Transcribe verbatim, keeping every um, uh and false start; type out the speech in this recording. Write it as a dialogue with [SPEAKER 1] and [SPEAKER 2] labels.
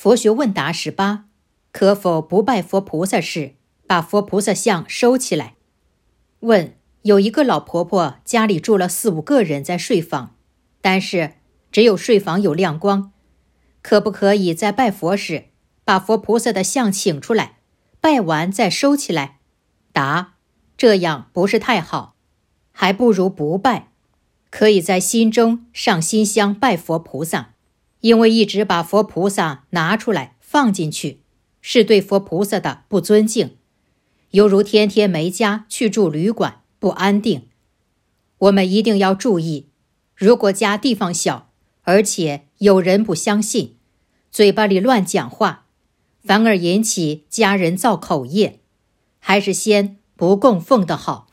[SPEAKER 1] 佛学问答十八：可否不拜佛菩萨时，把佛菩萨像收起来？问：有一个老婆婆家里住了四五个人在睡房，但是只有睡房有亮光，可不可以在拜佛时把佛菩萨的像请出来，拜完再收起来？答：这样不是太好，还不如不拜。可以在心中上新香拜佛菩萨，因为一直把佛菩萨拿出来放进去，是对佛菩萨的不尊敬，犹如天天没家去住旅馆，不安定。我们一定要注意，如果家地方小，而且有人不相信，嘴巴里乱讲话，反而引起家人造口业，还是先不供奉的好。